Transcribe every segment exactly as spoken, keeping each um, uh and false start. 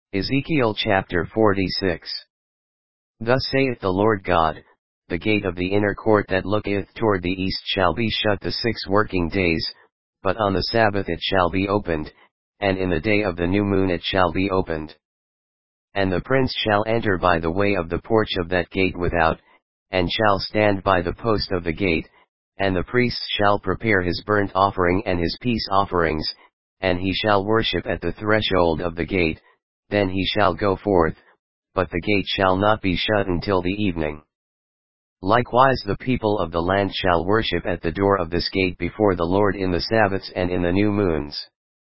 Ezekiel chapter forty-six. Thus saith the Lord God, the gate of the inner court that looketh toward the east shall be shut the six working days, but on the Sabbath it shall be opened, and in the day of the new moon it shall be opened. And the prince shall enter by the way of the porch of that gate without, and shall stand by the post of the gate, and the priests shall prepare his burnt offering and his peace offerings, and he shall worship at the threshold of the gate. Then he shall go forth, but the gate shall not be shut until the evening. Likewise the people of the land shall worship at the door of this gate before the Lord in the Sabbaths and in the new moons.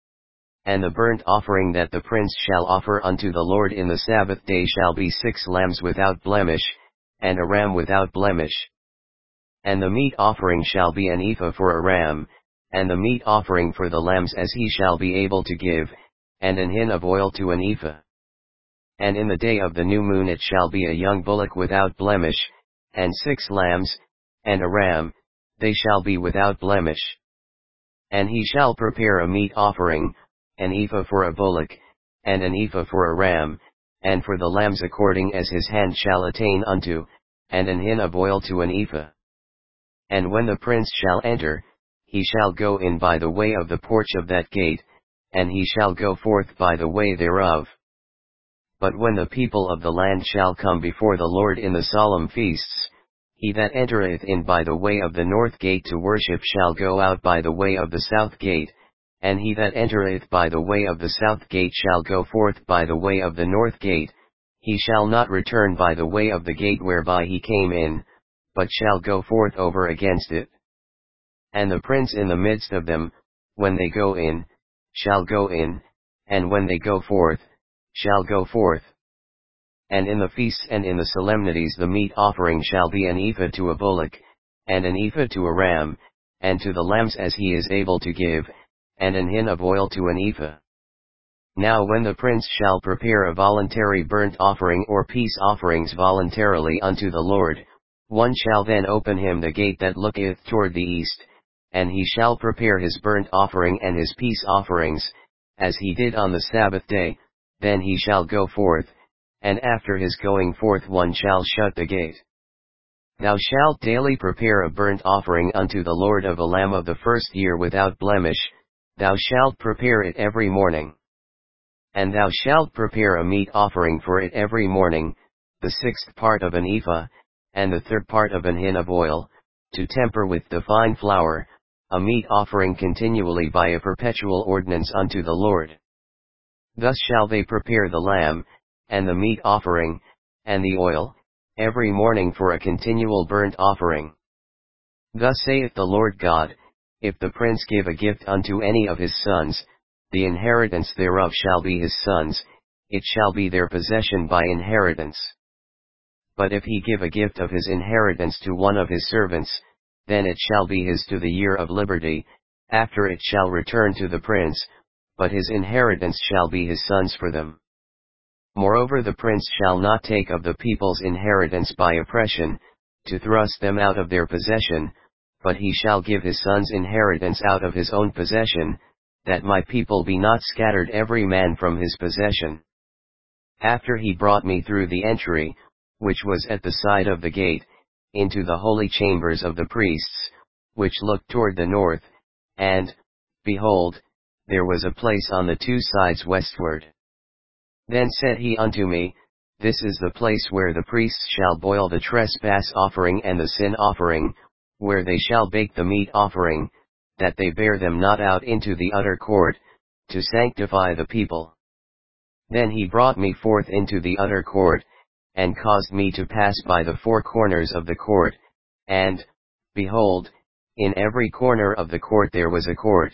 And the burnt offering that the prince shall offer unto the Lord in the Sabbath day shall be six lambs without blemish, and a ram without blemish. And the meat offering shall be an ephah for a ram, and the meat offering for the lambs as he shall be able to give, and an hin of oil to an ephah. And in the day of the new moon it shall be a young bullock without blemish, and six lambs, and a ram, they shall be without blemish. And he shall prepare a meat offering, an ephah for a bullock, and an ephah for a ram, and for the lambs according as his hand shall attain unto, and an hin of oil to an ephah. And when the prince shall enter, he shall go in by the way of the porch of that gate, and he shall go forth by the way thereof. But when the people of the land shall come before the Lord in the solemn feasts, he that entereth in by the way of the north gate to worship shall go out by the way of the south gate, and he that entereth by the way of the south gate shall go forth by the way of the north gate, he shall not return by the way of the gate whereby he came in, but shall go forth over against it. And the prince in the midst of them, when they go in, shall go in, and when they go forth, shall go forth. And in the feasts and in the solemnities the meat offering shall be an ephah to a bullock, and an ephah to a ram, and to the lambs as he is able to give, and an hin of oil to an ephah. Now when the prince shall prepare a voluntary burnt offering or peace offerings voluntarily unto the Lord, one shall then open him the gate that looketh toward the east, and he shall prepare his burnt offering and his peace offerings, as he did on the Sabbath day, then he shall go forth, and after his going forth one shall shut the gate. Thou shalt daily prepare a burnt offering unto the Lord of a lamb of the first year without blemish, thou shalt prepare it every morning. And thou shalt prepare a meat offering for it every morning, the sixth part of an ephah, and the third part of an hin of oil, to temper with the fine flour, a meat offering continually by a perpetual ordinance unto the Lord. Thus shall they prepare the lamb, and the meat offering, and the oil, every morning for a continual burnt offering. Thus saith the Lord God, if the prince give a gift unto any of his sons, the inheritance thereof shall be his sons, it shall be their possession by inheritance. But if he give a gift of his inheritance to one of his servants, then it shall be his to the year of liberty, after it shall return to the prince, but his inheritance shall be his sons for them. Moreover the prince shall not take of the people's inheritance by oppression, to thrust them out of their possession, but he shall give his sons inheritance out of his own possession, that my people be not scattered every man from his possession. After he brought me through the entry, which was at the side of the gate, into the holy chambers of the priests, which looked toward the north, and, behold, there was a place on the two sides westward. Then said he unto me, This is the place where the priests shall boil the trespass offering and the sin offering, where they shall bake the meat offering, that they bear them not out into the utter court, to sanctify the people. Then he brought me forth into the utter court, and caused me to pass by the four corners of the court, and, behold, in every corner of the court there was a court.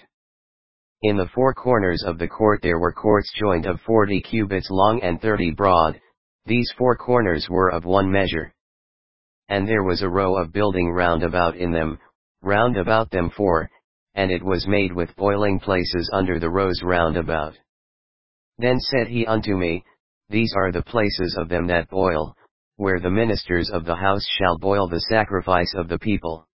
In the four corners of the court there were courts joined of forty cubits long and thirty broad, these four corners were of one measure. And there was a row of building round about in them, round about them four, and it was made with boiling places under the rows round about. Then said he unto me, These are the places of them that boil, where the ministers of the house shall boil the sacrifice of the people.